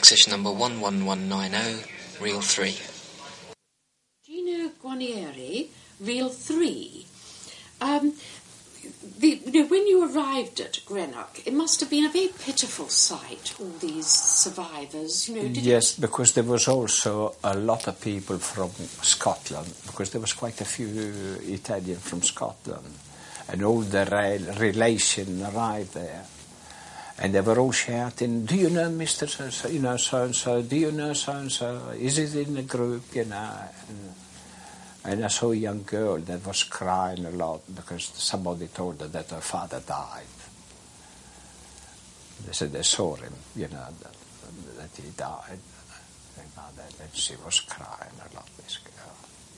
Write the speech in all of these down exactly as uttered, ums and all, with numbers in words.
accession number one one one nine zero, reel three. Gino Guarnieri, reel three. Um, the, you know, when you arrived at Greenock, it must have been a very pitiful sight, all these survivors. You know, did yes, it... because there was also a lot of people from Scotland, because there was quite a few Italians from Scotland, and all the re- relation arrived there. And they were all shouting, "Do you know Mister So-and-so, you know, so-and-so, do you know so-and-so, is it in the group, you know?" And, and I saw a young girl that was crying a lot because somebody told her that her father died. They said they saw him, you know, that, that he died. And she was crying a lot, this girl.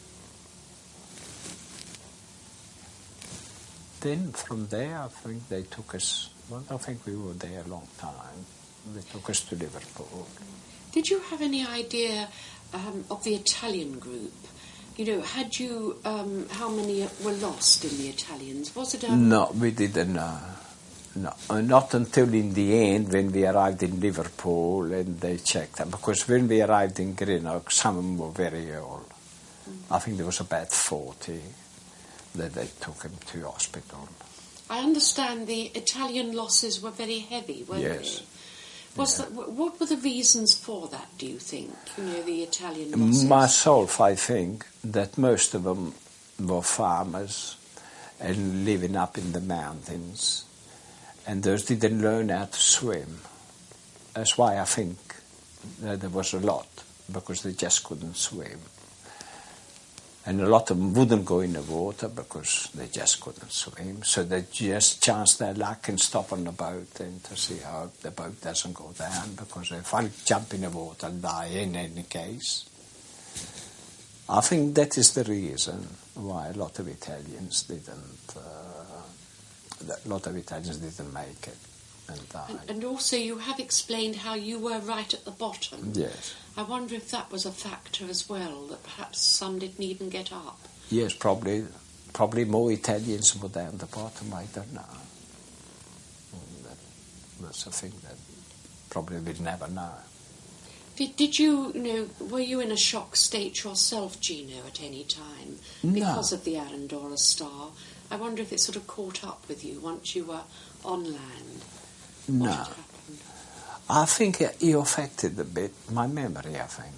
Then from there, I think they took us... Well, I think we were there a long time. They took us to Liverpool. Did you have any idea um, of the Italian group? You know, had you, um, how many were lost in the Italians? Was it a... No, we didn't know. No, uh, not until in the end when we arrived in Liverpool and they checked them. Because when we arrived in Greenock, some of them were very ill. Mm. I think there was about forty that they took him to hospital. I understand the Italian losses were very heavy, weren't yes. they? Was yeah. that, what were the reasons for that, do you think, you know, the Italian losses? Myself, I think that most of them were farmers and living up in the mountains, and those didn't learn how to swim. That's why I think that there was a lot, because they just couldn't swim. And a lot of them wouldn't go in the water because they just couldn't swim. So they just chance their luck and stop on the boat and to see how the boat doesn't go down, because if I jump in the water and die in any case. I think that is the reason why a lot of Italians didn't, uh, a lot of Italians didn't make it and died. And, and also you have explained how you were right at the bottom. Yes. I wonder if that was a factor as well, that perhaps some didn't even get up. Yes, probably probably more Italians were down the bottom, I don't know. That, that's a thing that probably we'll never know. Did, did you, you know, were you in a shock state yourself, Gino, at any time? Because no. of the Arandora star? I wonder if it sort of caught up with you once you were on land. No. What had happened? I think it affected a bit my memory, I think.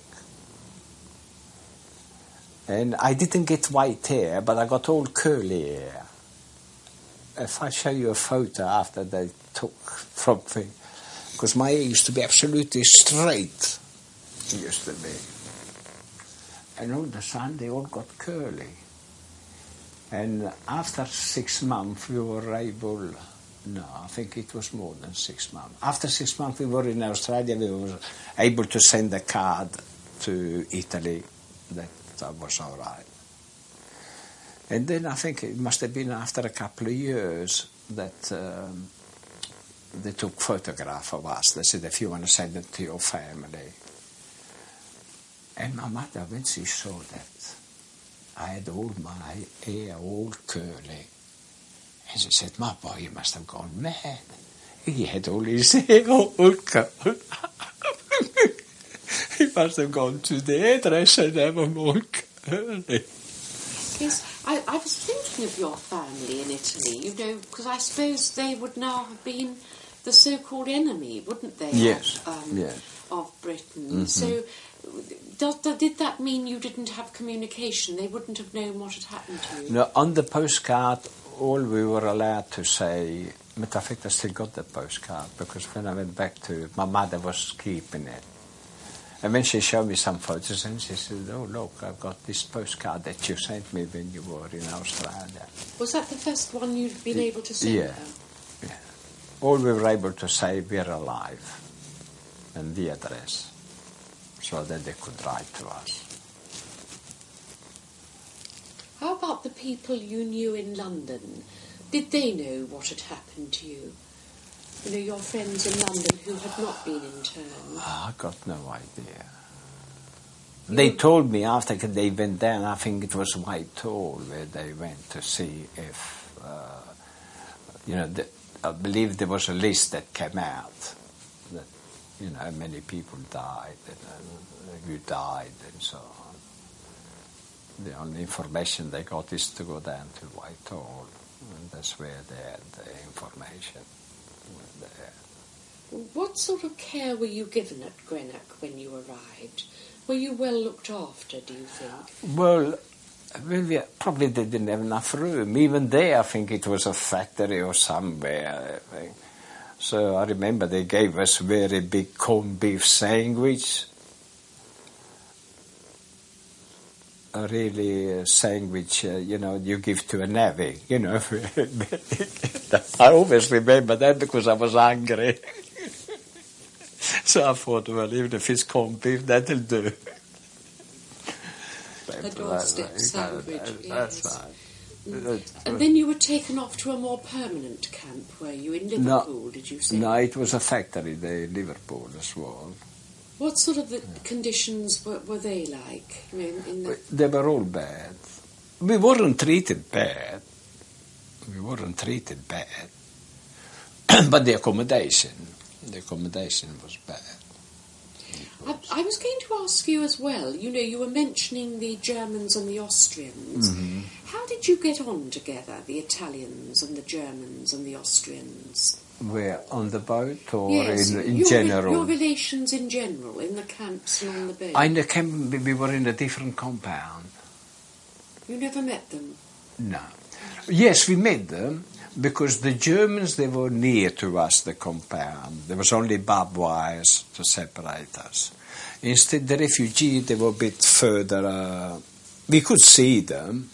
And I didn't get white hair, but I got all curly hair. If I show you a photo after they took from me, because my hair used to be absolutely straight, it used to be. And all of a sudden they all got curly. And after six months we were able... No, I think it was more than six months. After six months we were in Australia, we were able to send a card to Italy that uh, was all right. And then I think it must have been after a couple of years that um, they took photograph of us. They said, if you want to send it to your family. And my mother, when she saw that, I had all my hair all curly. And she said, my boy, he must have gone mad. He had all his hair all curly. He must have gone to the hairdresser and have them all curly. Yes, I, I was thinking of your family in Italy, you know, because I suppose they would now have been the so-called enemy, wouldn't they? Yes, Of, um, yes. of Britain. Mm-hmm. So does, did that mean you didn't have communication? They wouldn't have known what had happened to you? No, on the postcard, all we were allowed to say, but I think I still got that postcard, because when I went back to it, my mother was keeping it. And when she showed me some photos, and she said, oh, look, I've got this postcard that you sent me when you were in Australia. Was that the first one you'd been able to send yeah. her? Yeah. All we were able to say, we're alive, and the address, so that they could write to us. How about the people you knew in London? Did they know what had happened to you? You know, your friends in London who had not been interned. Oh, I got no idea. You they told me after they went down, I think it was Whitehall, where they went to see if, uh, you know, the, I believe there was a list that came out that You know, many people died, and uh, who died, and so on. The only information they got is to go down to Whitehall, and that's where they had the information. There. What sort of care were you given at Greenock when you arrived? Were you well looked after, do you think? Well, well we, probably they didn't have enough room. Even there, I think it was a factory or somewhere. I think. So I remember they gave us very big corned beef sandwich. A really uh, sandwich, uh, you know, you give to a navvy, you know. I always remember that because I was hungry. So I thought, well, even if it's corned beef, that'll do. A doorstep sandwich, that, yes. That's right. Mm. And then you were taken off to a more permanent camp, were you, in Liverpool, no, did you say? No, it was a factory, the Liverpool as well. What sort of the conditions were, were they like? You know, in, in the... They were all bad. We weren't treated bad. We weren't treated bad. But the accommodation, the accommodation was bad. I, I was going to ask you as well, you know, you were mentioning the Germans and the Austrians. Mm-hmm. How did you get on together, the Italians and the Germans and the Austrians? Where, on the boat or yes, in, in your, general? Your relations in general, in the camps and on the boat. In the camp, we were in a different compound. You never met them? No. Yes, we met them, because the Germans, they were near to us, the compound. There was only barbed wires to separate us. Instead, the refugees, they were a bit further. Uh, we could see them.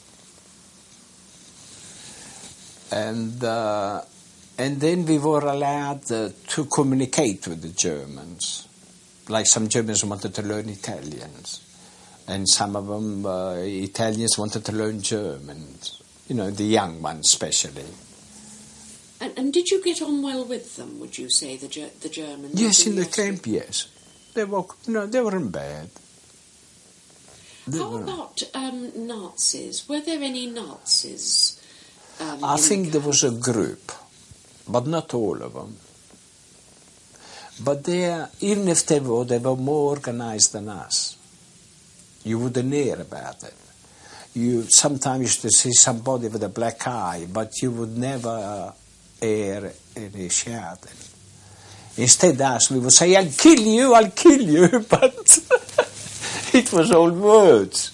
And... Uh, And then we were allowed uh, to communicate with the Germans. Like some Germans wanted to learn Italians. And some of them, uh, Italians wanted to learn German. You know, the young ones especially. And, and did you get on well with them, would you say, the Ger- the Germans? Yes, in the Austrians? camp, yes. They were, no, they weren't bad. They How weren't. about um, Nazis? Were there any Nazis? Um, I in think the there was a group. But not all of them. But they, even if they were, they were more organized than us. You wouldn't hear about it. You sometimes used to see somebody with a black eye, but you would never hear any shouting. Instead, us, we would say, "I'll kill you, I'll kill you," but it was all words.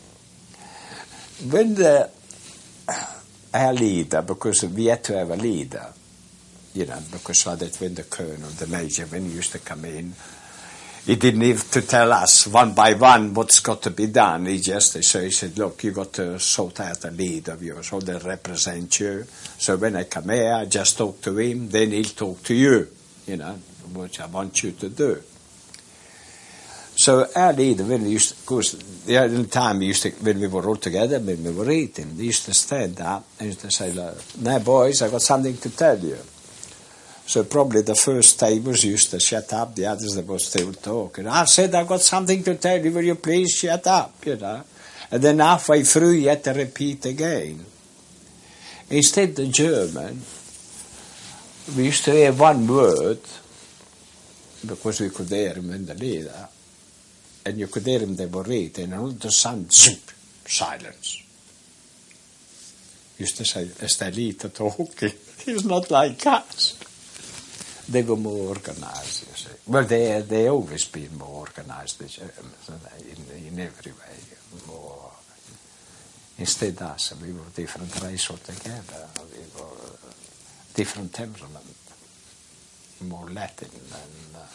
When the, our leader, because we had to have a leader, you know, because so that when the colonel, the major, when he used to come in, he didn't have to tell us one by one what's got to be done. He just, so he said, look, you got to sort out a leader of yours, or they represent you. So when I come here, I just talk to him, then he'll talk to you, you know, which I want you to do. So our leader, when we used to, of course, the only time we used to, when we were all together, when we were eating, they used to stand up and used to say, now boys, I've got something to tell you. So probably the first tables used to shut up, the others they were still talking. I said, I've got something to tell you, will you please shut up, you know. And then halfway through you had to repeat again. Instead the German, we used to hear one word, because we could hear him in the leader, and you could hear him, they were reading, and all of a sudden, zoop, silence. Used to say, is the leader talking? He's not like us. They were more organized, you see. Well, they they always been more organized, the Germans, in, in every way. More. Instead, us, we were different race altogether. We were different temperament, more Latin, and uh,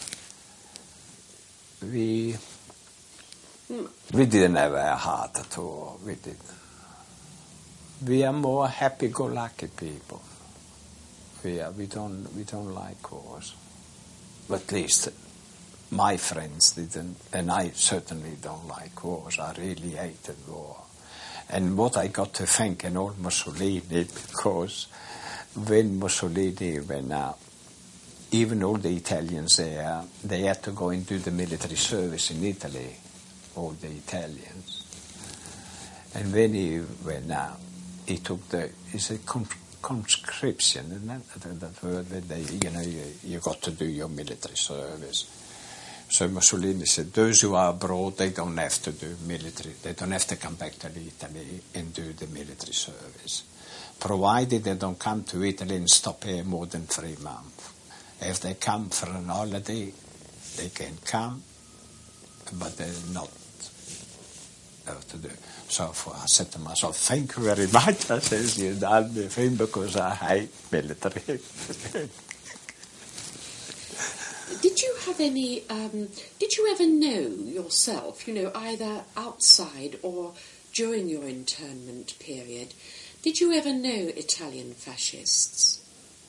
we we didn't have a heart at all. We did. We are more happy-go-lucky people. We are, we don't we don't like wars. At least my friends didn't, and I certainly don't like wars. I really hated war. And what I got to thank and all Mussolini, because when Mussolini went out, even all the Italians there, they had to go and do the military service in Italy, all the Italians. And when he went out, he took the, he said, conscription, isn't it? That, that word, when they, you know, you, you got to do your military service. So Mussolini said, those who are abroad, they don't have to do military, they don't have to come back to Italy and do the military service, provided they don't come to Italy and stop here more than three months. If they come for an holiday, they can come, but they're not have to do. So for, I said to myself, thank you very much. I says, you've done the thing because I hate military. Did you have any, um, did you ever know yourself, you know, either outside or during your internment period, did you ever know Italian fascists?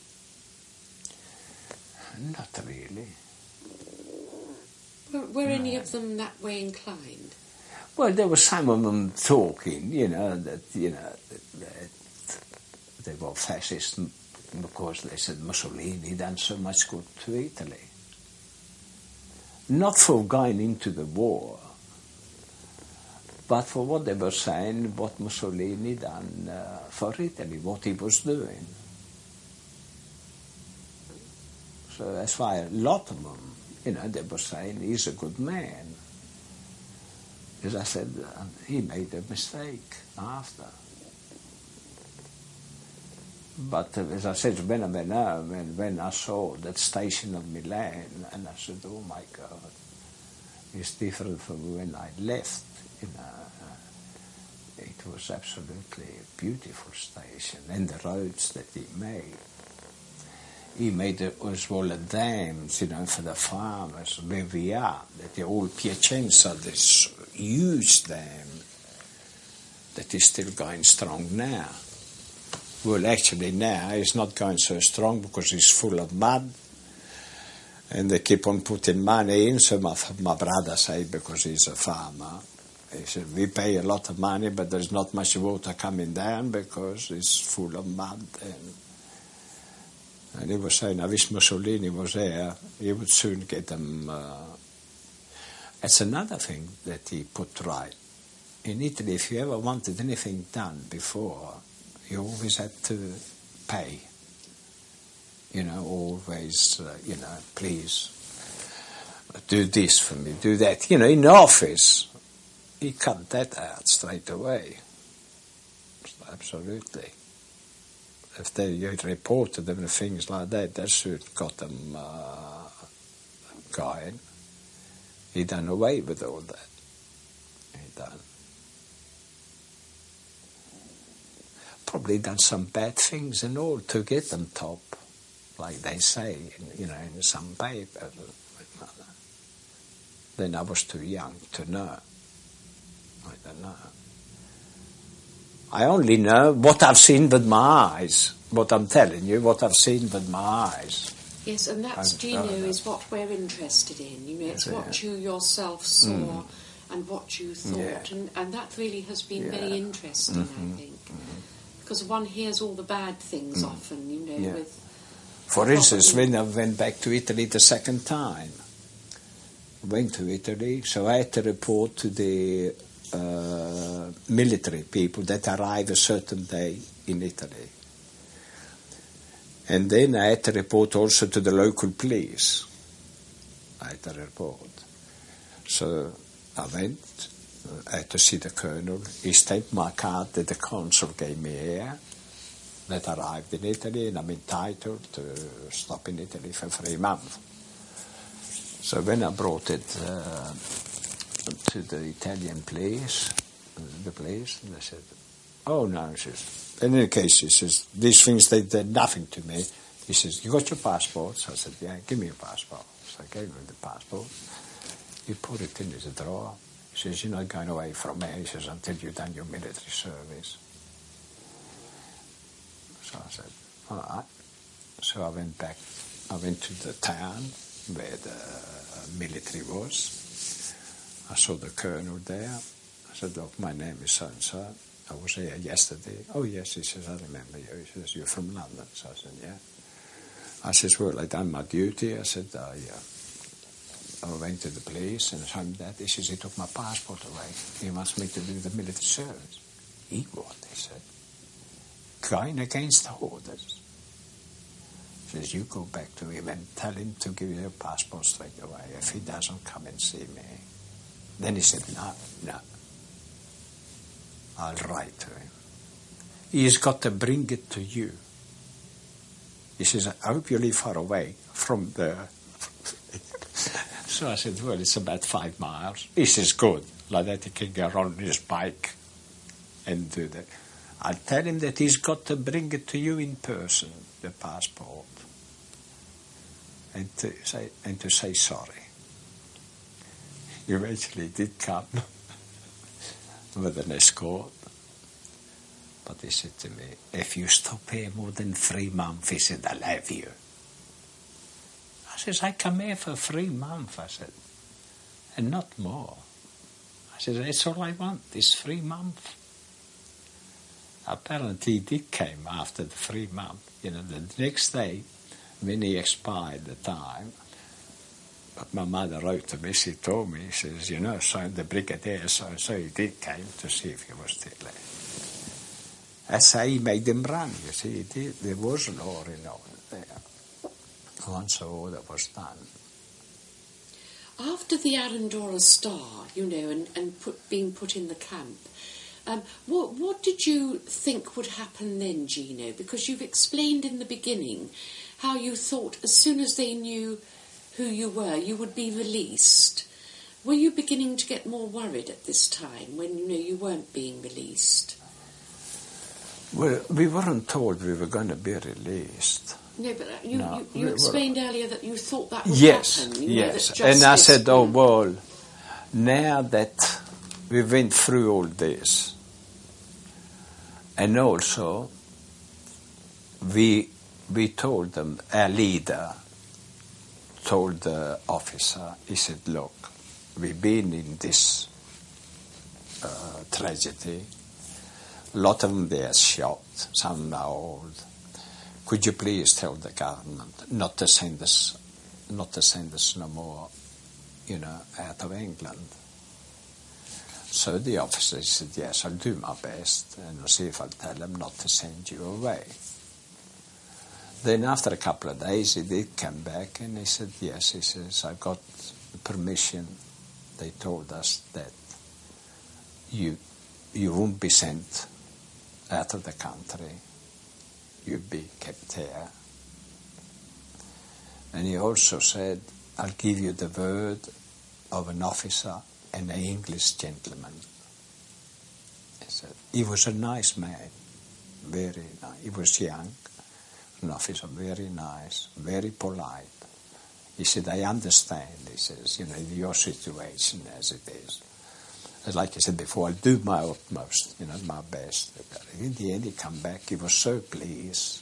Not really. Were, were no. any of them that way inclined? Well, there was some of them talking, you know, that, you know, that, that they were fascists because they said Mussolini done so much good to Italy. Not for going into the war, but for what they were saying, what Mussolini done uh, for Italy, what he was doing. So that's why a lot of them, you know, they were saying he's a good man. As I said, uh, he made a mistake after. But uh, as I said, when I, when, I, when, when I saw that station of Milan, and I said, oh my God, it's different from when I left. You know, uh, it was absolutely a beautiful station, and the roads that he made. He made it as well as dams, you know, for the farmers, where we are, that the old Piacenza, this huge dam that is still going strong now. Well, actually now it's not going so strong because it's full of mud, and they keep on putting money in. So my, my brother said, because he's a farmer, he said, we pay a lot of money, but there's not much water coming down because it's full of mud. And, and he was saying, I wish Mussolini was there, he would soon get them. Uh, it's another thing that he put right. In Italy, if you ever wanted anything done before, you always had to pay. You know, always, uh, you know, please do this for me, do that. You know, in the office, he cut that out straight away. Absolutely. If they you reported them and things like that, that soon got them uh, going. He done away with all that. He done. Probably done some bad things and all to get them top, like they say, in, you know, in some paper. Then I was too young to know. I don't know. I only know what I've seen with my eyes. What I'm telling you, what I've seen with my eyes. Yes, and that's, do you know, is what we're interested in. You know, it's yes, what yeah. you yourself saw mm. and what you thought, yeah. and, and that really has been yeah. very interesting, mm-hmm. I think. Mm-hmm. Because one hears all the bad things mm. often, you know, yeah. with... For instance, when I went back to Italy the second time, I went to Italy, so I had to report to the uh, military people that arrive a certain day in Italy. And then I had to report also to the local police. I had to report. So I went, I had to see the colonel. He stamped my card that the consul gave me here, that arrived in Italy, and I'm entitled to stop in Italy for three months. So when I brought it uh, to the Italian police, the police, and they said, oh no, he says, in any case, he says, these things, they did nothing to me. He says, you got your passports? I said, yeah, give me your passport. So I gave him the passport. He put it in his drawer. He says, you're not going away from me. He says, until you've done your military service. So I said, all right. So I went back. I went to the town where the military was. I saw the colonel there. I said, look, my name is so-and-so. I was here yesterday. Oh, yes, he says, I remember you. He says, you're from London. So I said, yeah. I says, well, I done my duty. I said, I, uh, I went to the police and showed him that. He says, he took my passport away. He wants me to do the military service. He what? He said. going against the orders. Says, you go back to him and tell him to give you a passport straight away if he doesn't come and see me. Then he said, no, no. I'll write to him. He's got to bring it to you. He says, I hope you live far away from the... So I said, well, it's about five miles. He says, good. Like that he can get on his bike and do that. I'll tell him that he's got to bring it to you in person, the passport, and to say, and to say sorry. He eventually did come with an escort. But he said to me, if you stop here more than three months, he said, I'll have you. I says, I come here for three months, I said, and not more. I said, that's all I want, is three months. Apparently he did came after the three months. You know, the next day, when he expired the time, but my mother wrote to me, she told me, she says, you know, so the brigadier, so and so he did came to see if he was still there. That's how he made them run, you see, he did. There was law in order there. Once the order was done. After the Arandora Star, you know, and, and put, being put in the camp, um, what, what did you think would happen then, Gino? Because you've explained in the beginning how you thought as soon as they knew who you were, you would be released. Were you beginning to get more worried at this time when, you know, you weren't being released? Well, we weren't told we were going to be released. No, but you, no, you, you we explained earlier that you thought that would yes, happen. You yes, know, that and I said, oh, mm. well, now that we went through all this, and also we we told them, our leader told the officer, he said, look, we've been in this uh, tragedy, a lot of them there shot, some are old. Could you please tell the government not to send us, not to send us no more, you know, out of England? So the officer said, yes, I'll do my best, and I'll see if I'll tell them not to send you away. Then after a couple of days, he did come back, and he said, yes, he says, I got permission. They told us that you, you won't be sent out of the country. You'd be kept here. And he also said, I'll give you the word of an officer and an English gentleman. He said, he was a nice man, very nice. He was young, an officer, very nice, very polite. He said, I understand, he says, you know, your situation as it is. Like I said before, I'll do my utmost, you know, my best. In the end, he come back, he was so pleased.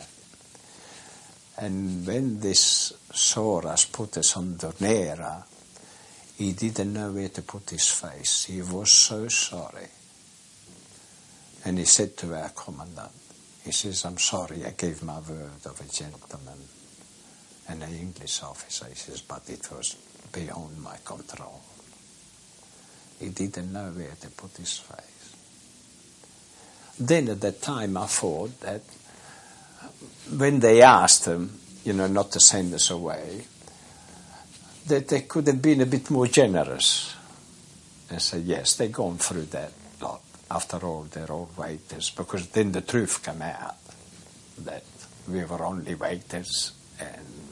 And when this saw us put us on Donera, he didn't know where to put his face. He was so sorry. And he said to our commandant, he says, I'm sorry, I gave my word of a gentleman and an English officer. He says, but it was beyond my control. He didn't know where to put his face. Then at that time I thought that when they asked him, you know, not to send us away, that they could have been a bit more generous. And said, yes, they've gone through that lot. After all, they're all waiters, because then the truth came out that we were only waiters and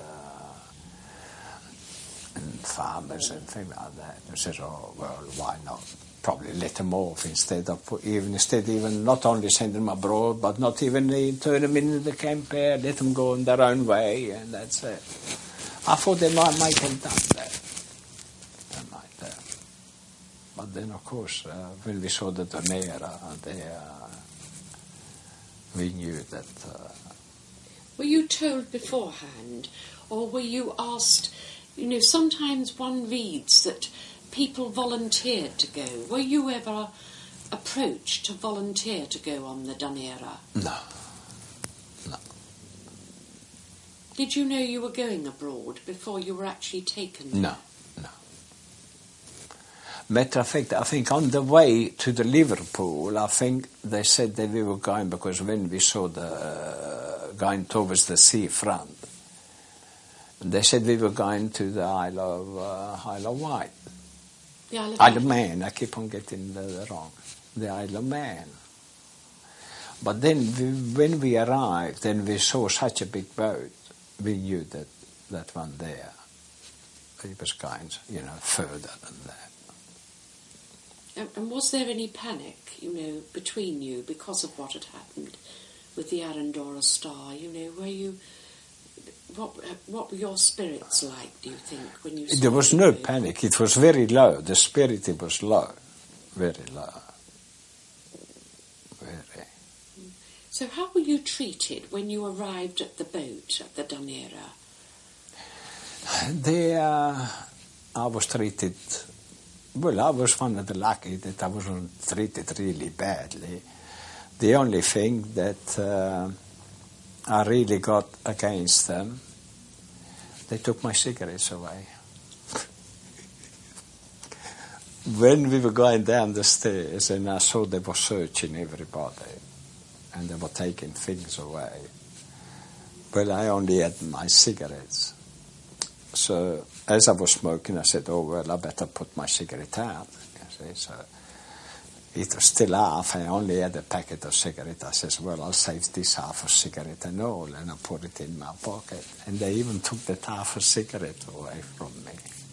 and farmers and things like that. And says, oh, well, why not? Probably let them off instead of put, even instead even not only send them abroad, but not even turn them into the camp here, let them go on their own way, and that's it. I thought they might, might have done that. They might have. But then, of course, uh, when we saw the Donera there, uh, we knew that... Uh, were you told beforehand, or were you asked... You know, sometimes one reads that people volunteered to go. Were you ever approached to volunteer to go on the Donera? No. No. Did you know you were going abroad before you were actually taken there? No, no. Matter of fact, I think on the way to the Liverpool, I think they said that we were going, because when we saw the uh, going towards the seafront, they said we were going to the Isle of uh, Isle of Wight. The Isle of, Isle of Man. I keep on getting the, the wrong. The Isle of Man. But then we, when we arrived, then we saw such a big boat. We knew that that one there, it was going, you know, further than that. And, and was there any panic, you know, between you because of what had happened with the Arandora Star? You know, were you... What what were your spirits like, do you think, when you saw There was the no boat? panic. It was very low. The spirit it was low. Very low. Very. So how were you treated when you arrived at the boat at the Dunera? There, I was treated... Well, I was one of the lucky that I wasn't treated really badly. The only thing that uh, I really got against them, they took my cigarettes away. When we were going down the stairs and I saw they were searching everybody and they were taking things away, well, I only had my cigarettes. So as I was smoking, I said, oh, well, I better put my cigarette out. You see, so it was still half. I only had a packet of cigarettes. I says, well, I'll save this half a cigarette and all, and I put it in my pocket. And they even took that half a cigarette away from me.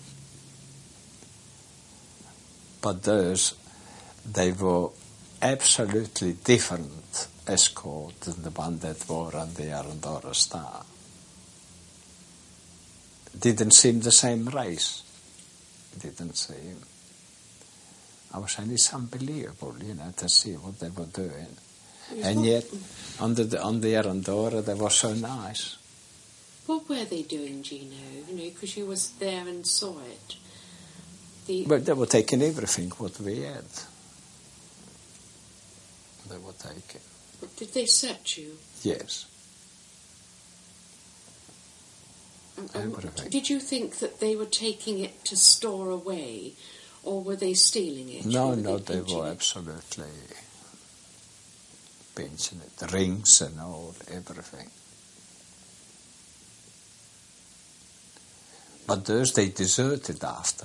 But those, they were absolutely different escort than the one that were on the Arandora Star. Didn't seem the same race. Didn't seem. I was saying it's unbelievable, you know, to see what they were doing. And yet, on the, on the Arandora, they were so nice. What were they doing, Gino? You know, because you was there and saw it. The But they were taking everything what we had. They were taking. Did they search you? Yes. And- and Everything. did you think that they were taking it to store away, or were they stealing it? No, Were no, they pinching were it? absolutely pinching it. The rings and all, everything. But those they deserted after.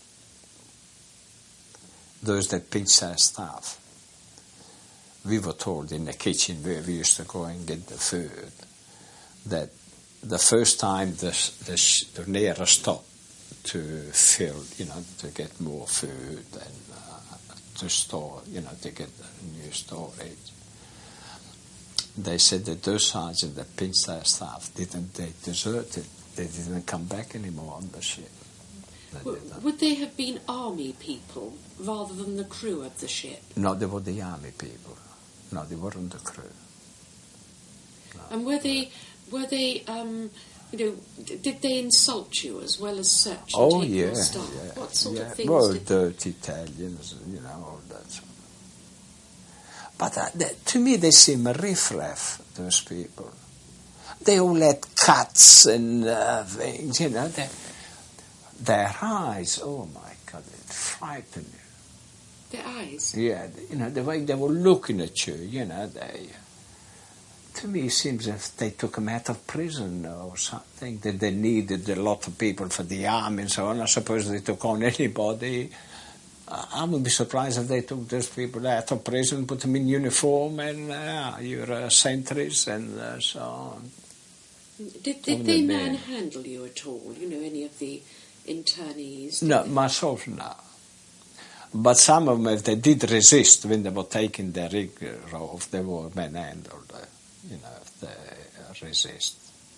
Those that pinched our stuff. We were told in the kitchen where we used to go and get the food that the first time the, the, the Nera stopped to fill, you know, to get more food and uh, to store, you know, to get a new storage. They said that those sergeants that pinched their staff didn't, they deserted. They didn't come back anymore on the ship. They W- didn't. Would they have been army people rather than the crew of the ship? No, they were the army people. No, they weren't the crew. No. And were they, were they, um, you know, d- did they insult you as well as search and Oh, take yeah, your stuff? yeah. What sort yeah. of things Well, did dirty Italians, you know, all that sort of. But uh, they, to me, they seem a riff-raff, those people. They all had cuts and uh, things, you know. They, their eyes, oh, my God, it frightened you. their eyes? Yeah, you know, the way they were looking at you, you know, they... To me, it seems as if they took them out of prison or something, that they needed a lot of people for the army and so on. I suppose they took on anybody. I I would be surprised if they took those people out of prison, put them in uniform, and uh, you're uh, sentries and uh, so on. Did, did Wouldn't they it be? manhandle you at all? You know, any of the internees? Did No, they? myself, no. But some of them, if they did resist when they were taking their rig off, they were manhandled, uh, you know, if they uh, resist.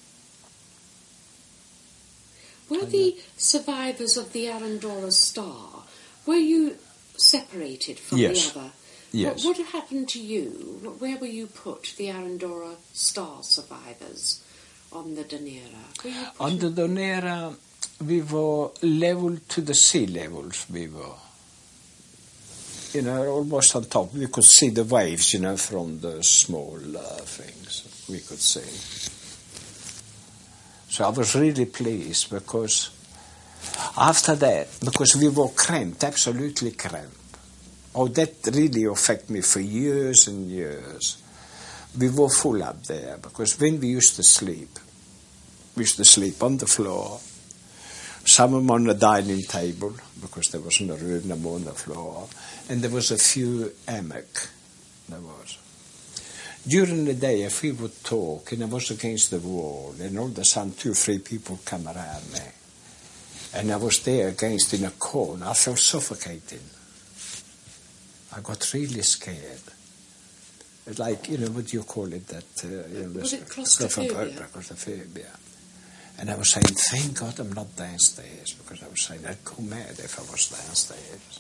Were the survivors of the Arandora Star, were you separated from Yes. the other? Yes. What, what happened to you? Where were you put, the Arandora Star survivors, on the Dunera? Were you put On the in- Dunera, we were level to the sea levels, we were. You know, almost on top. We could see the waves, you know, from the small uh, things we could see. So I was really pleased because After that, because we were cramped, absolutely cramped. Oh, that really affected me for years and years. We were full up there, because when we used to sleep, we used to sleep on the floor, some of them on the dining table, because there wasn't a room no more on the floor, and there was a few hammock. There was. During the day, if we would talk, and I was against the wall, and all of a sudden two or three people come around me, and I was there against in a corner, I felt suffocating. I got really scared. It's like, you know, what do you call it? That uh, you know, was it claustrophobia? Claustrophobia. And I was saying, thank God I'm not downstairs, because I was saying I'd go mad if I was downstairs.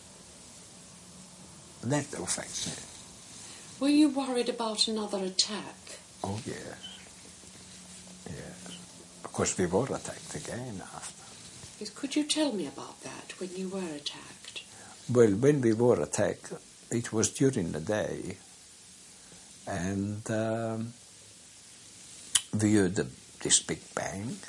That affects me. Were you worried about another attack? Oh, yes. Yes. Of course, we were attacked again after. Yes, could you tell me about that, when you were attacked? Well, when we were attacked, it was during the day, and um, we heard the, this big bang.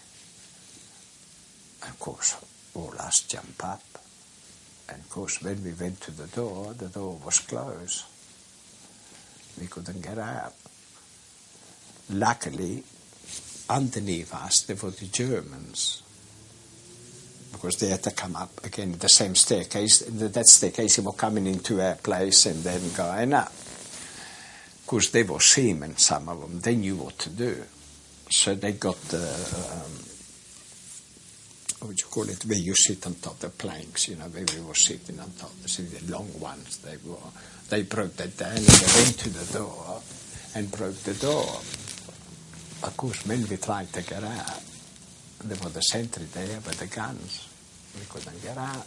Of course, all us jump up. And of course, when we went to the door, the door was closed. We couldn't get out. Luckily, underneath us, there were the Germans, because they had to come up again the same staircase. That staircase, they were coming into our place and then going up. Of course, they were seamen, some of them. They knew what to do. So they got the, um, what would you call it, where you sit on top, the planks, you know, where we were sitting on top, the long ones they were. They broke that down and they went to the door and broke the door. Of course, when we tried to get out, there was the sentry there with the guns. We couldn't get out.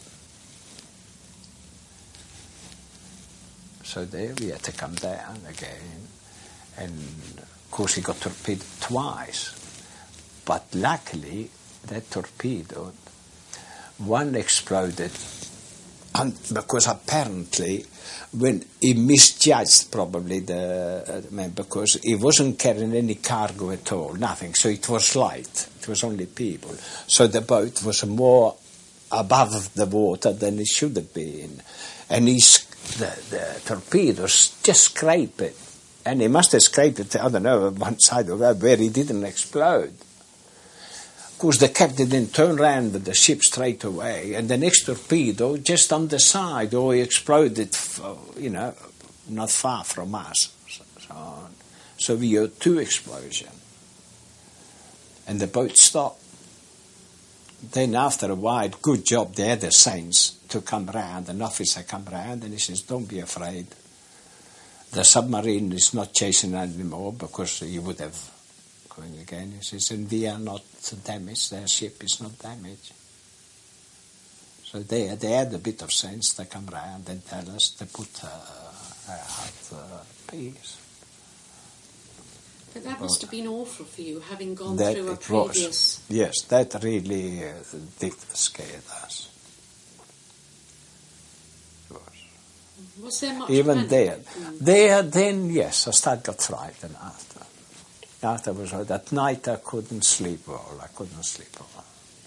So there we had to come down again. And of course he got torpedoed twice. But luckily, that torpedo, one exploded, and because apparently when he misjudged probably the uh, man, because he wasn't carrying any cargo at all, nothing. So it was light. It was only people. So the boat was more above the water than it should have been, and he, the, the torpedoes just scraped it, and he must have scraped it, I don't know, one side of that where he didn't explode. Of course, the captain then turned around with the ship straight away, and the next torpedo just on the side, or he exploded, you know, not far from us. So, so, on. So we had two explosions, and the boat stopped. Then after a while, good job, the other saints to come round, an officer come round, and he says, don't be afraid. The submarine is not chasing anymore, because he would have going again. He says, and we are not damaged, their ship is not damaged. So they, they had a bit of sense to come round and tell us to put uh, out uh, peace. But that but must have been awful for you, having gone that through a it previous... Was. Yes, that really uh, did scare us. It was. Was there much Even panic? there. Mm. There, then, yes, I started got frightened after. After was that night I couldn't sleep well. I couldn't sleep well.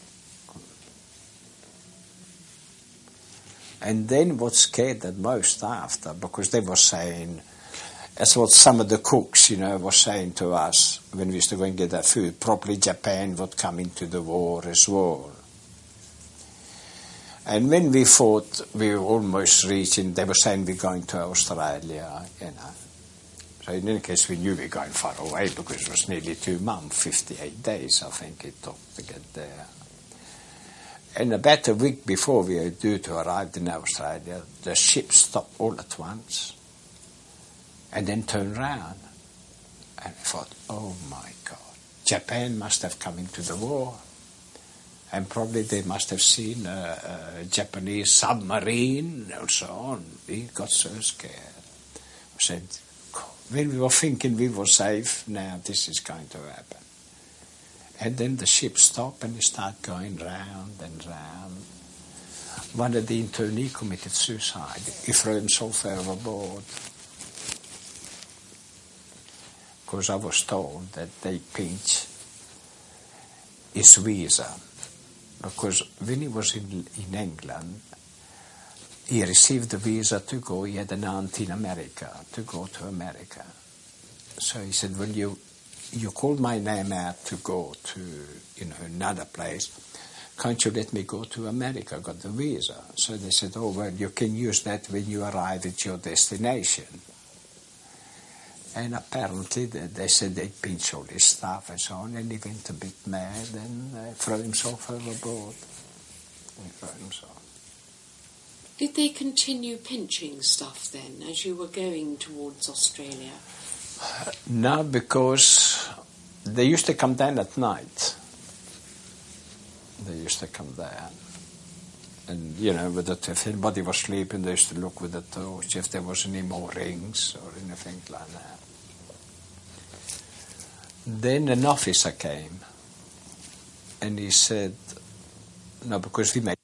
And then what scared the most after, because they were saying, that's what some of the cooks, you know, were saying to us when we used to go and get our food, probably Japan would come into the war as well. And when we thought we were almost reaching, they were saying we're going to Australia, you know. So in any case, we knew we were going far away, because it was nearly two months, fifty-eight days, I think it took to get there. And about a week before we were due to arrive in Australia, the ship stopped all at once and then turned round. And I thought, oh my God, Japan must have come into the war. And probably they must have seen a, a Japanese submarine and so on. We got so scared. I said, when we were thinking we were safe, now this is going to happen. And then the ship stopped and it started going round and round. One of the internees committed suicide. He threw himself overboard. Because I was told that they pinch his visa because when he was in, in England, he received a visa to go. He had an aunt in America, to go to America. So he said, well, you, you called my name out to go to, you know, another place. Can't you let me go to America? I got the visa. So they said, oh, well, you can use that when you arrive at your destination. And apparently they, they said they pinched all his stuff and so on, and he went a bit mad and uh, threw himself overboard. He threw himself. Did they continue pinching stuff then as you were going towards Australia? Uh, no, because they used to come down at night. They used to come there. And, you know, with it, if anybody was sleeping, they used to look with the torch if there was any more rings or anything like that. Then an officer came and he said, no, because we made